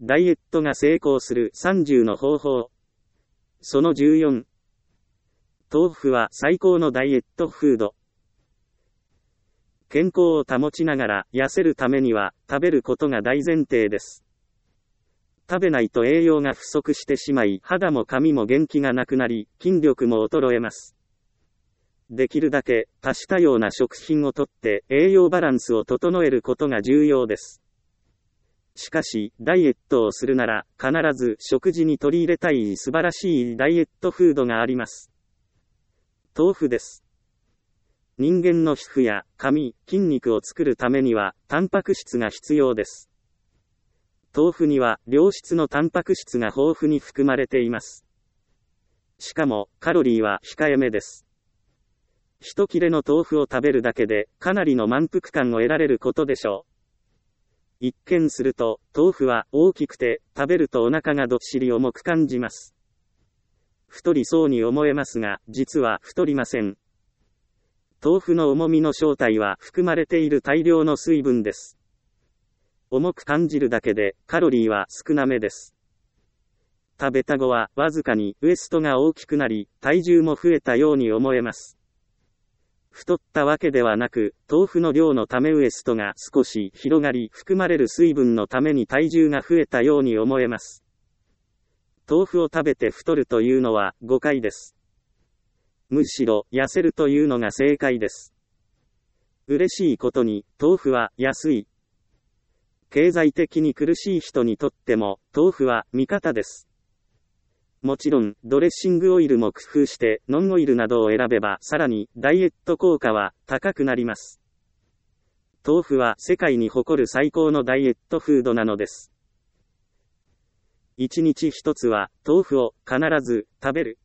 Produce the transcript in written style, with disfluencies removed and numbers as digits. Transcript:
ダイエットが成功する30の方法。その14。豆腐は最高のダイエットフード。健康を保ちながら痩せるためには食べることが大前提です。食べないと栄養が不足してしまい、肌も髪も元気がなくなり、筋力も衰えます。できるだけ多種多様な食品をとって栄養バランスを整えることが重要です。しかし、ダイエットをするなら必ず食事に取り入れたい素晴らしいダイエットフードがあります。豆腐です。人間の皮膚や髪、筋肉を作るためにはタンパク質が必要です。豆腐には良質のタンパク質が豊富に含まれています。しかもカロリーは控えめです。一切れの豆腐を食べるだけでかなりの満腹感を得られることでしょう。一見すると豆腐は大きくて食べるとお腹がどっしり重く感じます。太りそうに思えますが、実は太りません。豆腐の重みの正体は含まれている大量の水分です。重く感じるだけでカロリーは少なめです。食べた後はわずかにウエストが大きくなり、体重も増えたように思えます。太ったわけではなく、豆腐の量のためウエストが少し広がり、含まれる水分のために体重が増えたように思えます。豆腐を食べて太るというのは誤解です。むしろ痩せるというのが正解です。嬉しいことに、豆腐は安い。経済的に苦しい人にとっても、豆腐は味方です。もちろん、ドレッシングオイルも工夫して、ノンオイルなどを選べば、さらに、ダイエット効果は高くなります。豆腐は世界に誇る最高のダイエットフードなのです。一日一つは、豆腐を必ず食べる。